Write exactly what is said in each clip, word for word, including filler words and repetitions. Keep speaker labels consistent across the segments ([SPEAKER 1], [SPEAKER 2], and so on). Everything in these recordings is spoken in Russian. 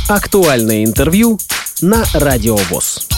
[SPEAKER 1] Актуальное интервью на Радио ВОС.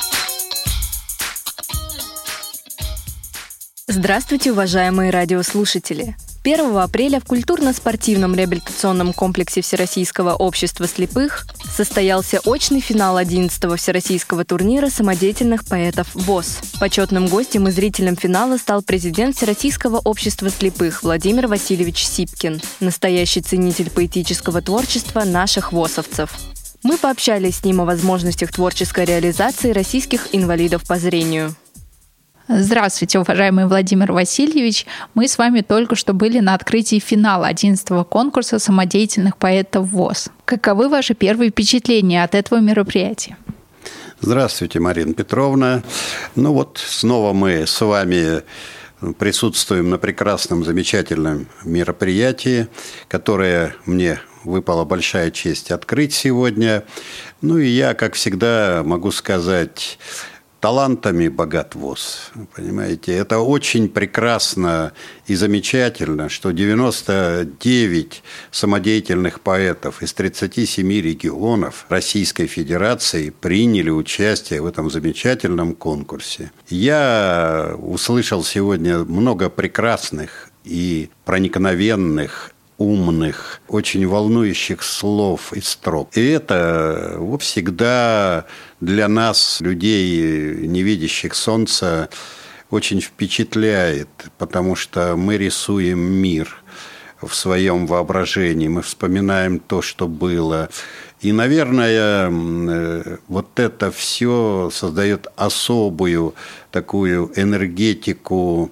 [SPEAKER 2] Здравствуйте, уважаемые радиослушатели! первого апреля в культурно-спортивном реабилитационном комплексе Всероссийского общества слепых состоялся очный финал одиннадцатого Всероссийского турнира самодеятельных поэтов ВОС. Почетным гостем и зрителем финала стал президент Всероссийского общества слепых Владимир Васильевич Сипкин, настоящий ценитель поэтического творчества наших восовцев. Мы пообщались с ним о возможностях творческой реализации российских инвалидов по зрению.
[SPEAKER 3] Здравствуйте, уважаемый Владимир Васильевич. Мы с вами только что были на открытии финала одиннадцатого конкурса самодеятельных поэтов ВОС. Каковы ваши первые впечатления от этого мероприятия?
[SPEAKER 4] Здравствуйте, Марина Петровна. Ну вот, снова мы с вами присутствуем на прекрасном, замечательном мероприятии, которое мне выпала большая честь открыть сегодня. Ну и я, как всегда, могу сказать, талантами богат ВОС, понимаете. Это очень прекрасно и замечательно, что девяносто девять самодеятельных поэтов из тридцати семи регионов Российской Федерации приняли участие в этом замечательном конкурсе. Я услышал сегодня много прекрасных и проникновенных, умных, очень волнующих слов и строк. И это всегда для нас, людей, не видящих солнца, очень впечатляет, потому что мы рисуем мир в своем воображении, мы вспоминаем то, что было. И, наверное, вот это все создает особую такую энергетику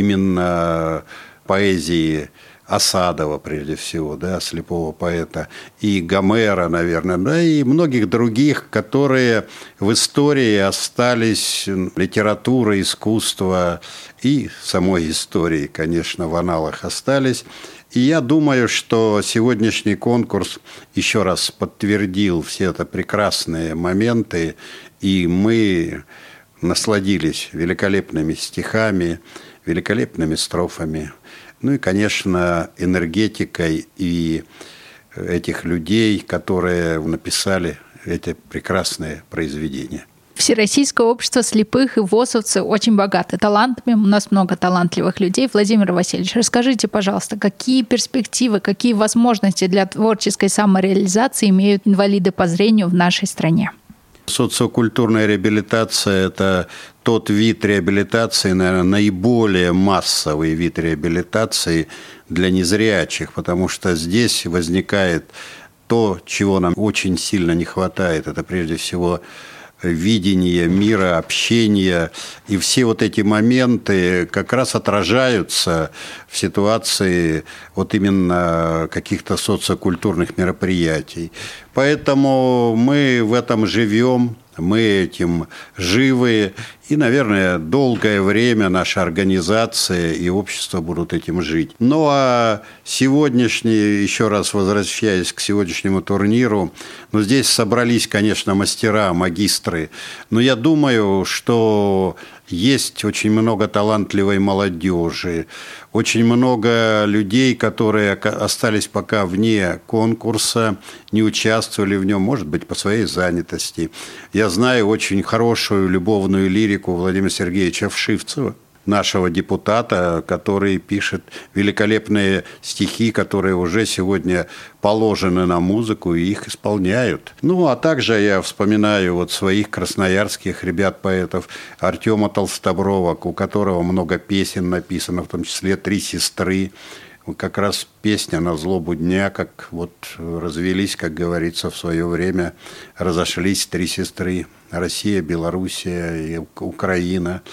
[SPEAKER 4] именно поэзии Асадова, прежде всего, да, слепого поэта, и Гомера, наверное, да, и многих других, которые в истории остались, литература, искусство и самой истории, конечно, в аналах остались. И я думаю, что сегодняшний конкурс еще раз подтвердил все это прекрасные моменты, и мы насладились великолепными стихами, великолепными строфами. Ну и, конечно, энергетикой и этих людей, которые написали эти прекрасные произведения.
[SPEAKER 3] Всероссийское общество слепых и восовцы очень богаты талантами. У нас много талантливых людей. Владимир Васильевич, расскажите, пожалуйста, какие перспективы, какие возможности для творческой самореализации имеют инвалиды по зрению в нашей стране?
[SPEAKER 4] Социокультурная реабилитация – это тот вид реабилитации, наверное, наиболее массовый вид реабилитации для незрячих, потому что здесь возникает то, чего нам очень сильно не хватает. Это прежде всего видение мира, общение. И все вот эти моменты как раз отражаются в ситуации вот именно каких-то социокультурных мероприятий. Поэтому мы в этом живем, мы этим живы. И, наверное, долгое время наша организация и общество будут этим жить. Ну, а сегодняшний, еще раз возвращаясь к сегодняшнему турниру, ну, здесь собрались, конечно, мастера, магистры. Но я думаю, что есть очень много талантливой молодежи, очень много людей, которые остались пока вне конкурса, не участвовали в нем, может быть, по своей занятости. Я знаю очень хорошую любовную лирику Владимира Сергеевича Вшивцева, нашего депутата, который пишет великолепные стихи, которые уже сегодня положены на музыку и их исполняют. Ну, а также я вспоминаю вот своих красноярских ребят-поэтов Артема Толстоброва, у которого много песен написано, в том числе «Три сестры». Как раз песня «На злобу дня», как вот развелись, как говорится, в свое время, разошлись три сестры – Россия, Белоруссия и Украина.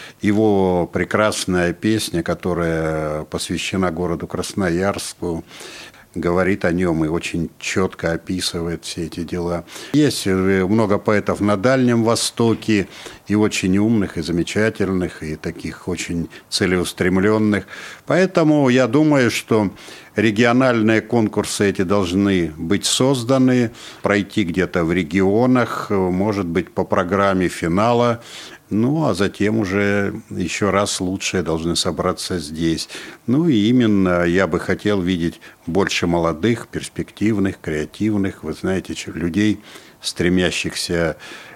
[SPEAKER 4] Его прекрасная песня, которая посвящена городу Красноярску, говорит о нем и очень четко описывает все эти дела. Есть много поэтов на Дальнем Востоке, и очень умных, и замечательных, и таких очень целеустремленных. Поэтому я думаю, что Региональные конкурсы эти должны быть созданы, пройти где-то в регионах, может быть, по программе финала. Ну, а затем уже еще раз лучшие должны собраться здесь. Ну, и именно я бы хотел видеть больше молодых, перспективных, креативных, вы знаете, людей, стремящихся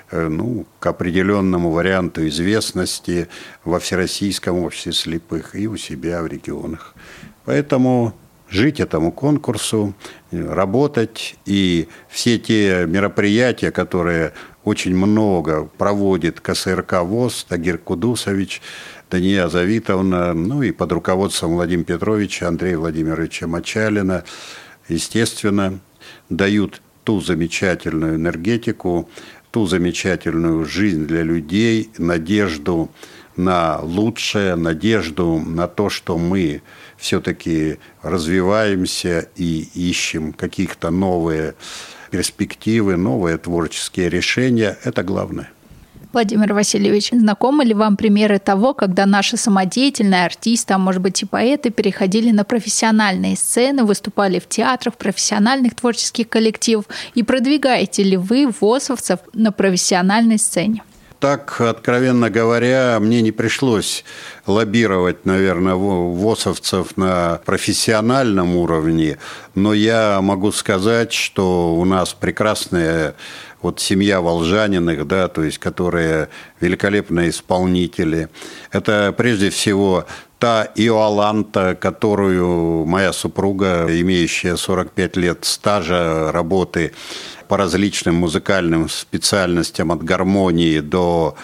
[SPEAKER 4] ну, к определенному варианту известности во Всероссийском обществе слепых и у себя в регионах. Поэтому жить этому конкурсу, работать, и все те мероприятия, которые очень много проводит ка эс эр ка ВОС, Тагир Кудусович, Дания Завитовна, ну и под руководством Владимира Петровича, Андрея Владимировича Мочалина, естественно, дают ту замечательную энергетику, ту замечательную жизнь для людей, надежду на лучшее, надежду на то, что мы все-таки развиваемся и ищем каких-то новые перспективы, новые творческие решения. Это главное.
[SPEAKER 3] Владимир Васильевич, знакомы ли вам примеры того, когда наши самодеятельные артисты, а может быть и поэты, переходили на профессиональные сцены, выступали в театрах, в профессиональных творческих коллективах? И продвигаете ли вы ВОСовцев на профессиональной сцене?
[SPEAKER 4] Так, откровенно говоря, мне не пришлось лоббировать, наверное, ВОСовцев на профессиональном уровне, но я могу сказать, что у нас прекрасная вот семья Волжаниных, да, то есть, которые великолепные исполнители. Это прежде всего та Иоланта, которую моя супруга, имеющая сорок пять лет стажа работы по различным музыкальным специальностям, от гармонии до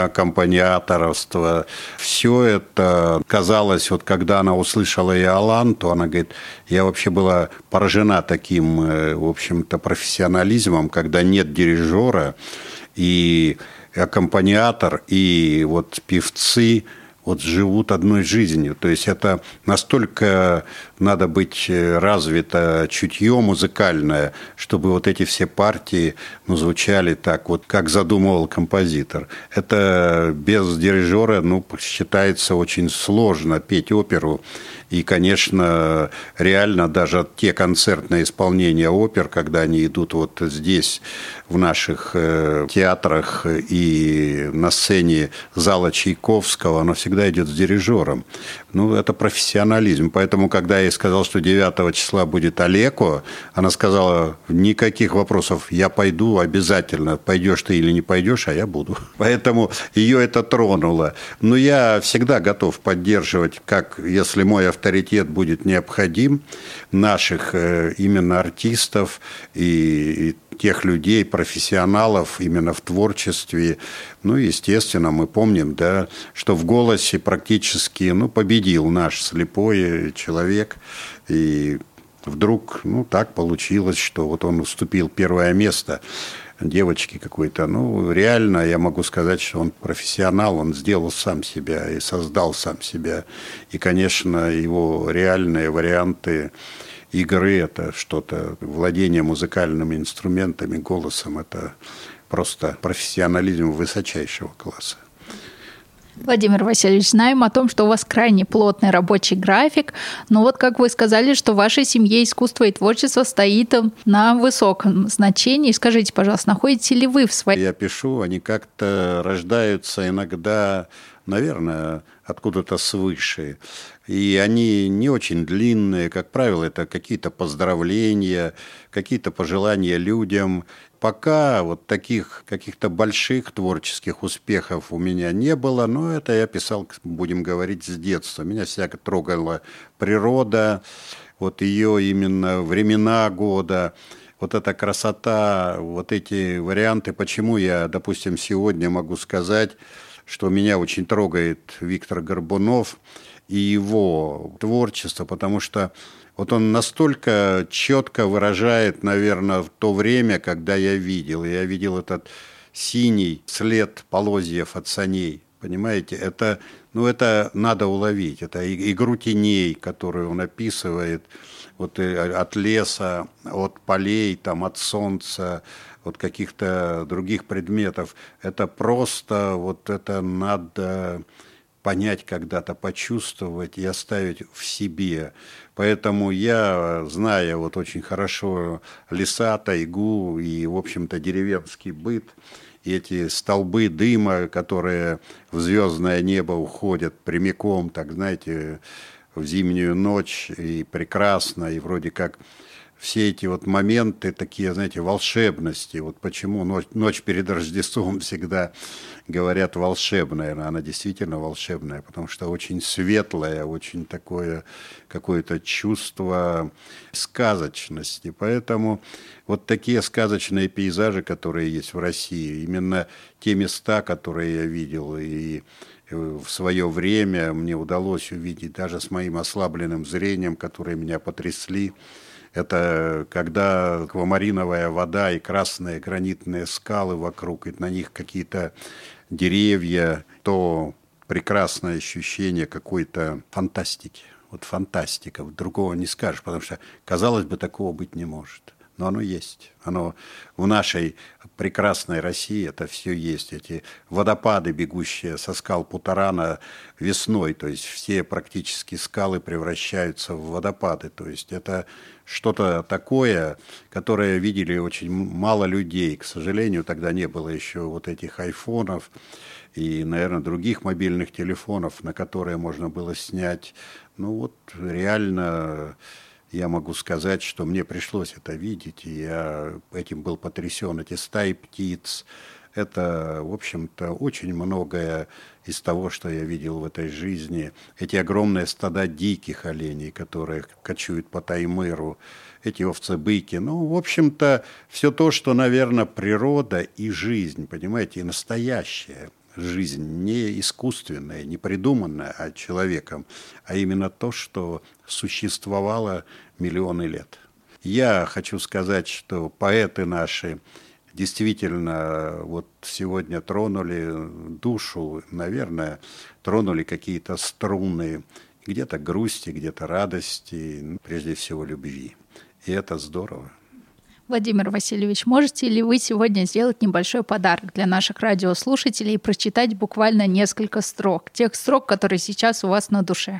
[SPEAKER 4] аккомпаниаторства. Все это казалось, вот когда она услышала Иоланту, она говорит, я вообще была поражена таким, в общем-то, профессионализмом, когда нет дирижера, и аккомпаниатор, и вот певцы вот живут одной жизнью. То есть это настолько надо быть развито чутье музыкальное, чтобы вот эти все партии ну, звучали так, вот как задумывал композитор. Это без дирижера ну, считается очень сложно петь оперу. И, конечно, реально даже те концертные исполнения опер, когда они идут вот здесь, в наших театрах и на сцене зала Чайковского, оно всегда идет с дирижером. Ну, это профессионализм. Поэтому, когда я ей сказал, что девятого числа будет Олеко, она сказала, никаких вопросов, я пойду обязательно. Пойдешь ты или не пойдешь, а я буду. Поэтому ее это тронуло. Но я всегда готов поддерживать, как если мой авторитет будет необходим, наших именно артистов и тех людей, профессионалов именно в творчестве. Ну, естественно, мы помним, да, что в «Голосе» практически ну, победил наш слепой человек. И вдруг ну, так получилось, что вот он уступил первое место девочке какой-то. Ну, реально я могу сказать, что он профессионал, он сделал сам себя и создал сам себя. И, конечно, его реальные варианты игры – это что-то, владение музыкальными инструментами, голосом – это просто профессионализм высочайшего класса.
[SPEAKER 3] Владимир Васильевич, знаем о том, что у вас крайне плотный рабочий график, но вот как вы сказали, что в вашей семье искусство и творчество стоит на высоком значении. Скажите, пожалуйста, находите ли вы в своей...
[SPEAKER 4] Я пишу, они как-то рождаются иногда, наверное, откуда-то свыше. И они не очень длинные, как правило, это какие-то поздравления, какие-то пожелания людям. Пока вот таких каких-то больших творческих успехов у меня не было, но это я писал, будем говорить, с детства. Меня всяко трогала природа, вот ее именно времена года, вот эта красота, вот эти варианты. Почему я, допустим, сегодня могу сказать, что меня очень трогает Виктор Горбунов и его творчество, потому что вот он настолько четко выражает, наверное, в то время, когда я видел. Я видел этот синий след полозьев от саней. Понимаете, это, ну, это надо уловить. Это игру теней, которую он описывает вот, от леса, от полей, там, от солнца, от каких-то других предметов. Это просто, вот это надо понять когда-то, почувствовать и оставить в себе. Поэтому я, зная вот очень хорошо леса, тайгу и, в общем-то, деревенский быт, и эти столбы дыма, которые в звездное небо уходят прямиком, так, знаете, в зимнюю ночь, и прекрасно, и вроде как все эти вот моменты, такие, знаете, волшебности. Вот почему ночь, ночь перед Рождеством всегда говорят волшебная. Она действительно волшебная, потому что очень светлая, очень такое какое-то чувство сказочности. Поэтому вот такие сказочные пейзажи, которые есть в России, именно те места, которые я видел, и в свое время мне удалось увидеть даже с моим ослабленным зрением, которые меня потрясли. Это когда аквамариновая вода и красные гранитные скалы вокруг, и на них какие-то деревья, то прекрасное ощущение какой-то фантастики. Вот фантастика, вот другого не скажешь, потому что, казалось бы, такого быть не может. Но оно есть. Оно в нашей прекрасной России это все есть. Эти водопады, бегущие со скал Путарана весной, то есть все практически скалы превращаются в водопады. То есть это что-то такое, которое видели очень мало людей. К сожалению, тогда не было еще вот этих айфонов и, наверное, других мобильных телефонов, на которые можно было снять. Ну вот реально... Я могу сказать, что мне пришлось это видеть, и я этим был потрясен. Эти стаи птиц, это, в общем-то, очень многое из того, что я видел в этой жизни. Эти огромные стада диких оленей, которые кочуют по Таймыру, эти овцы-быки. Ну, в общем-то, все то, что, наверное, природа и жизнь, понимаете, и настоящая жизнь, не искусственная, не придуманная а человеком, а именно то, что существовало миллионы лет. Я хочу сказать, что поэты наши действительно вот сегодня тронули душу, наверное, тронули какие-то струны, где-то грусти, где-то радости, ну, прежде всего любви. И это здорово.
[SPEAKER 3] Владимир Васильевич, можете ли вы сегодня сделать небольшой подарок для наших радиослушателей и прочитать буквально несколько строк, тех строк, которые сейчас у вас на душе?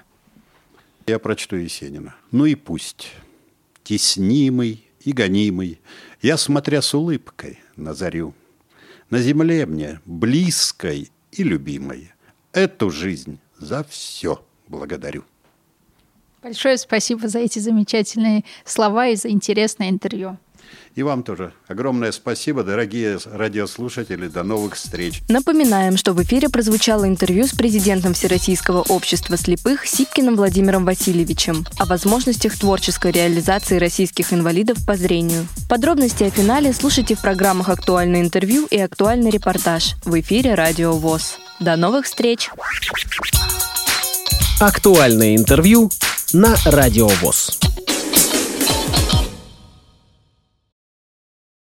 [SPEAKER 4] Я прочту Есенина. «Ну и пусть, теснимый и гонимый, я, смотря с улыбкой на зарю, на земле мне близкой и любимой, эту жизнь за все благодарю».
[SPEAKER 3] Большое спасибо за эти замечательные слова и за интересное интервью.
[SPEAKER 4] И вам тоже огромное спасибо, дорогие радиослушатели. До новых встреч.
[SPEAKER 2] Напоминаем, что в эфире прозвучало интервью с президентом Всероссийского общества слепых Сипкиным Владимиром Васильевичем о возможностях творческой реализации российских инвалидов по зрению. Подробности о финале слушайте в программах «Актуальное интервью» и «Актуальный репортаж» в эфире Радио ВОС. До новых встреч!
[SPEAKER 1] Актуальное интервью на Радио ВОС.